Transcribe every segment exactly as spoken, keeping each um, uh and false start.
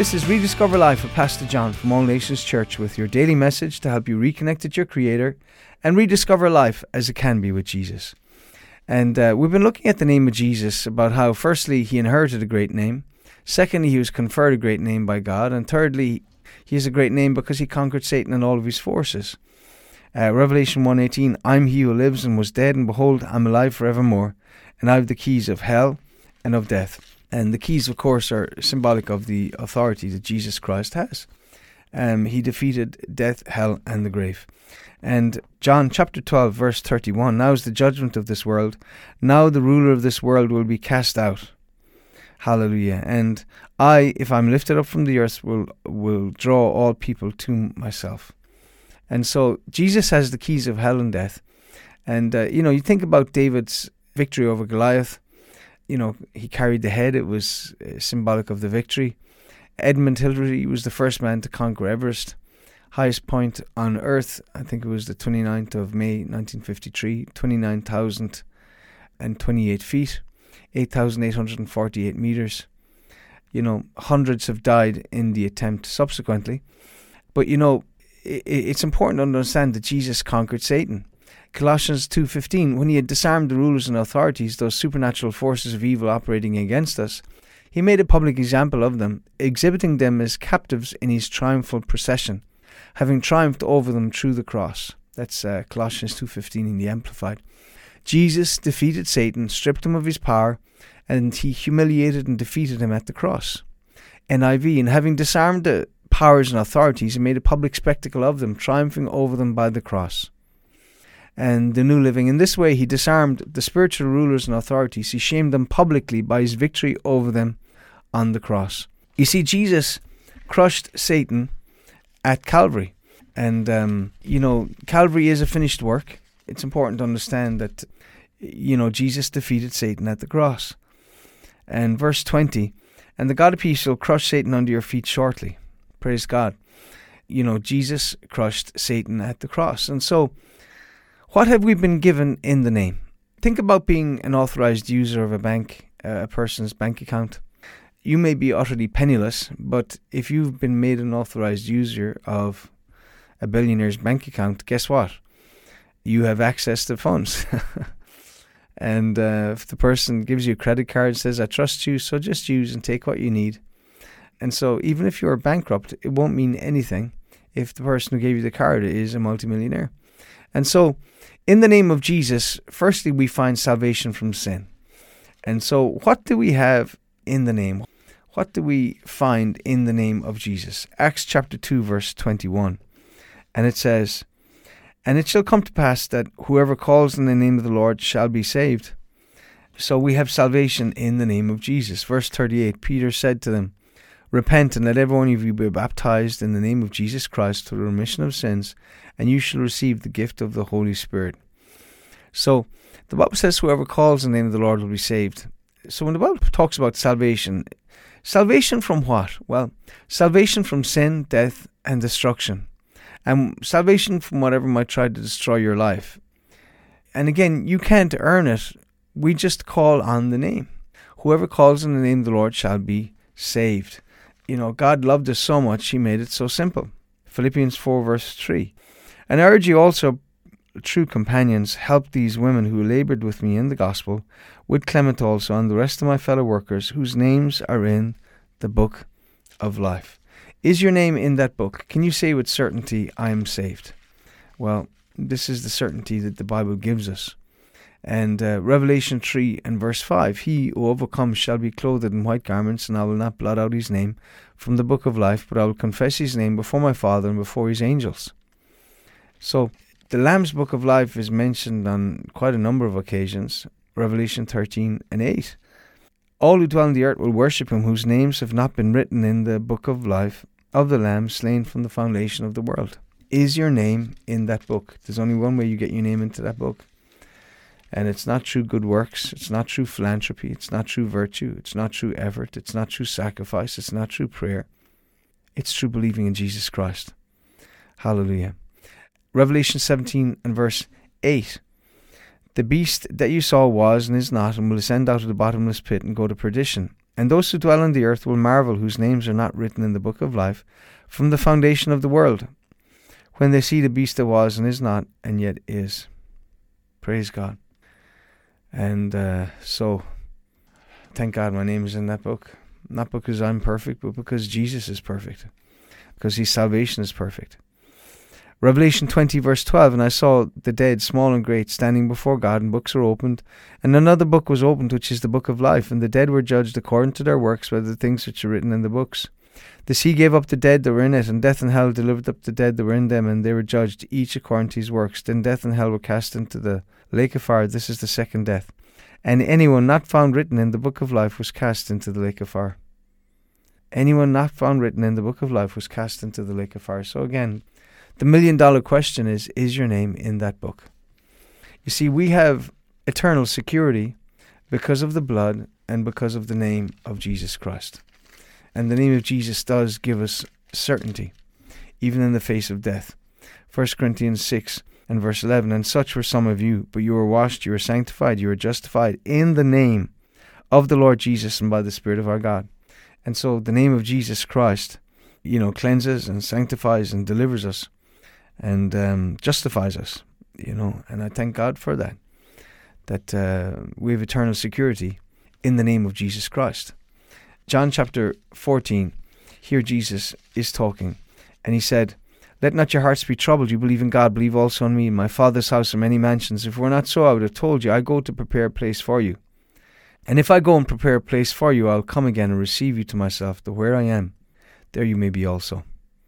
This is Rediscover Life with Pastor John from All Nations Church with your daily message to help you reconnect with your Creator and rediscover life as it can be with Jesus. And uh, we've been looking at the name of Jesus, about how firstly he inherited a great name, secondly he was conferred a great name by God, and thirdly he has a great name because he conquered Satan and all of his forces. Uh, Revelation one eighteen, I'm he who lives and was dead, and behold, I'm alive forevermore, and I have the keys of hell and of death. And the keys, of course, are symbolic of the authority that Jesus Christ has. Um, he defeated death, hell, and the grave. And John chapter twelve, verse thirty-one, now is the judgment of this world. Now the ruler of this world will be cast out. Hallelujah. And I, if I'm lifted up from the earth, will, will draw all people to myself. And so Jesus has the keys of hell and death. And, uh, you know, you think about David's victory over Goliath. You know, he carried the head. It was uh, symbolic of the victory. Edmund Hillary was the first man to conquer Everest. Highest point on earth, I think it was the twenty-ninth of May nineteen fifty-three, twenty-nine thousand twenty-eight feet, eight thousand eight hundred forty-eight meters. You know, hundreds have died in the attempt subsequently. But, you know, it, it's important to understand that Jesus conquered Satan. Colossians two fifteen, when he had disarmed the rulers and authorities, those supernatural forces of evil operating against us, he made a public example of them, exhibiting them as captives in his triumphal procession, having triumphed over them through the cross. That's uh, Colossians two fifteen in the Amplified. Jesus defeated Satan, stripped him of his power, and he humiliated and defeated him at the cross. N I V, and having disarmed the powers and authorities, he made a public spectacle of them, triumphing over them by the cross. And the New Living, in this way he disarmed the spiritual rulers and authorities. He shamed them publicly by his victory over them on the cross. You see, Jesus crushed Satan at Calvary. And, um, you know, Calvary is a finished work. It's important to understand that, you know, Jesus defeated Satan at the cross. And verse twenty, and the God of peace shall crush Satan under your feet shortly. Praise God. You know, Jesus crushed Satan at the cross. And so, what have we been given in the name? Think about being an authorized user of a bank, uh, a person's bank account. You may be utterly penniless, but if you've been made an authorized user of a billionaire's bank account, guess what? You have access to funds. And uh, if the person gives you a credit card and says, I trust you, so just use and take what you need. And so even if you're bankrupt, it won't mean anything if the person who gave you the card is a multimillionaire. And so, in the name of Jesus, firstly, we find salvation from sin. And so, what do we have in the name? What do we find in the name of Jesus? Acts chapter two, verse twenty-one. And it says, and it shall come to pass that whoever calls in the name of the Lord shall be saved. So we have salvation in the name of Jesus. Verse thirty-eight, Peter said to them, repent and let every one of you be baptized in the name of Jesus Christ for the remission of sins, and you shall receive the gift of the Holy Spirit. So the Bible says whoever calls in the name of the Lord will be saved. So when the Bible talks about salvation, salvation from what? Well, salvation from sin, death, and destruction. And salvation from whatever might try to destroy your life. And again, you can't earn it. We just call on the name. Whoever calls in the name of the Lord shall be saved. You know, God loved us so much, he made it so simple. Philippians four, verse three. And I urge you also, true companions, help these women who labored with me in the gospel, with Clement also, and the rest of my fellow workers, whose names are in the book of life. Is your name in that book? Can you say with certainty, I am saved? Well, this is the certainty that the Bible gives us. And uh, Revelation three and verse five, he who overcomes shall be clothed in white garments, and I will not blot out his name from the book of life, but I will confess his name before my Father and before his angels. So, the Lamb's book of life is mentioned on quite a number of occasions. Revelation thirteen and eight. All who dwell on the earth will worship him, whose names have not been written in the book of life of the Lamb slain from the foundation of the world. Is your name in that book? There's only one way you get your name into that book. And it's not through good works, it's not through philanthropy, it's not through virtue, it's not through effort, it's not through sacrifice, it's not through prayer. It's through believing in Jesus Christ. Hallelujah. Revelation seventeen and verse eight. The beast that you saw was and is not, and will ascend out of the bottomless pit and go to perdition. And those who dwell on the earth will marvel, whose names are not written in the book of life from the foundation of the world, when they see the beast that was and is not, and yet is. Praise God. And uh, so, thank God my name is in that book. Not because I'm perfect, but because Jesus is perfect. Because his salvation is perfect. Revelation twenty verse twelve, and I saw the dead, small and great, standing before God, and books were opened. And another book was opened, which is the book of life. And the dead were judged according to their works by the things which are written in the books. The sea gave up the dead that were in it, and death and hell delivered up the dead that were in them, and they were judged, each according to his works. Then death and hell were cast into the lake of fire. This is the second death. And anyone not found written in the book of life was cast into the lake of fire. Anyone not found written in the book of life was cast into the lake of fire. So again, the million dollar question is, is your name in that book? You see, we have eternal security because of the blood and because of the name of Jesus Christ. And the name of Jesus does give us certainty, even in the face of death. First Corinthians six and verse eleven, and such were some of you, but you were washed, you were sanctified, you were justified in the name of the Lord Jesus and by the Spirit of our God. And so the name of Jesus Christ, you know, cleanses and sanctifies and delivers us and um, justifies us, you know, and I thank God for that, that uh, we have eternal security in the name of Jesus Christ. John chapter fourteen, here Jesus is talking, and he said, let not your hearts be troubled. You believe in God, believe also in me. In my Father's house are many mansions. If it were not so, I would have told you, I go to prepare a place for you. And if I go and prepare a place for you, I will come again and receive you to myself, that where I am, there you may be also.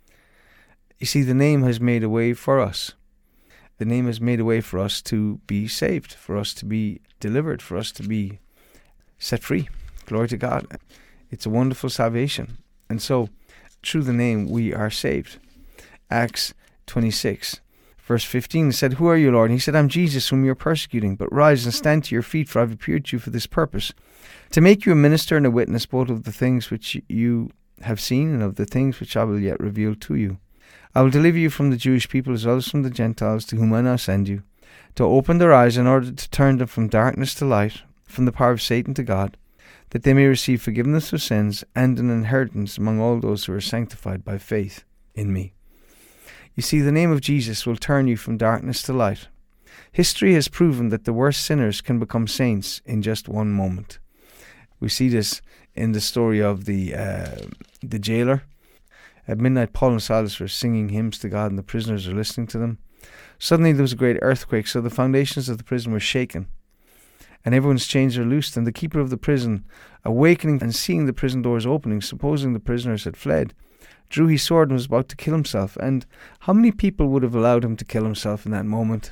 You see, the name has made a way for us. The name has made a way for us to be saved, for us to be delivered, for us to be set free. Glory to God. It's a wonderful salvation. And so, through the name, we are saved. Acts twenty-six, verse fifteen said, who are you, Lord? And he said, I'm Jesus, whom you are persecuting. But rise and stand to your feet, for I have appeared to you for this purpose, to make you a minister and a witness both of the things which you have seen and of the things which I will yet reveal to you. I will deliver you from the Jewish people as well as from the Gentiles, to whom I now send you, to open their eyes in order to turn them from darkness to light, from the power of Satan to God, that they may receive forgiveness of sins and an inheritance among all those who are sanctified by faith in me. You see, the name of Jesus will turn you from darkness to light. History has proven that the worst sinners can become saints in just one moment. We see this in the story of the uh, the jailer. At midnight, Paul and Silas were singing hymns to God, and the prisoners are listening to them. Suddenly there was a great earthquake, so the foundations of the prison were shaken, and everyone's chains were loosed. And the keeper of the prison, awakening and seeing the prison doors opening, supposing the prisoners had fled, drew his sword and was about to kill himself. And how many people would have allowed him to kill himself in that moment?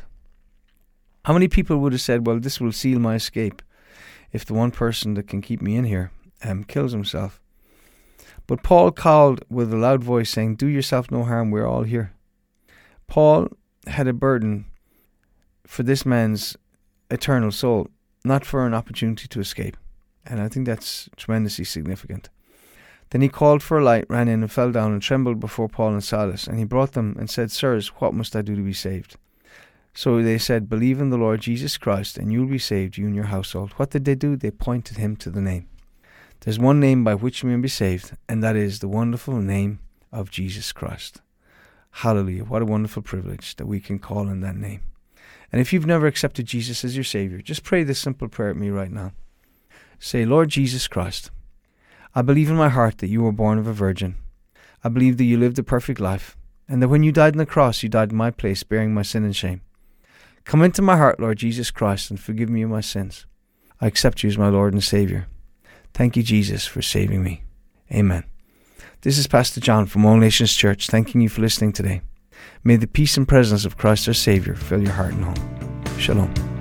How many people would have said, well, this will seal my escape if the one person that can keep me in here um, kills himself? But Paul called with a loud voice, saying, do yourself no harm, we're all here. Paul had a burden for this man's eternal soul, not for an opportunity to escape. And I think that's tremendously significant. Then he called for a light, ran in and fell down and trembled before Paul and Silas. And he brought them and said, sirs, what must I do to be saved? So they said, believe in the Lord Jesus Christ, and you'll be saved, you and your household. What did they do? They pointed him to the name. There's one name by which we may be saved, and that is the wonderful name of Jesus Christ. Hallelujah. What a wonderful privilege that we can call on that name. And if you've never accepted Jesus as your Savior, just pray this simple prayer at me right now. Say, Lord Jesus Christ, I believe in my heart that you were born of a virgin. I believe that you lived a perfect life, and that when you died on the cross, you died in my place, bearing my sin and shame. Come into my heart, Lord Jesus Christ, and forgive me of my sins. I accept you as my Lord and Savior. Thank you, Jesus, for saving me. Amen. This is Pastor John from All Nations Church, thanking you for listening today. May the peace and presence of Christ our Savior fill your heart and home. Shalom.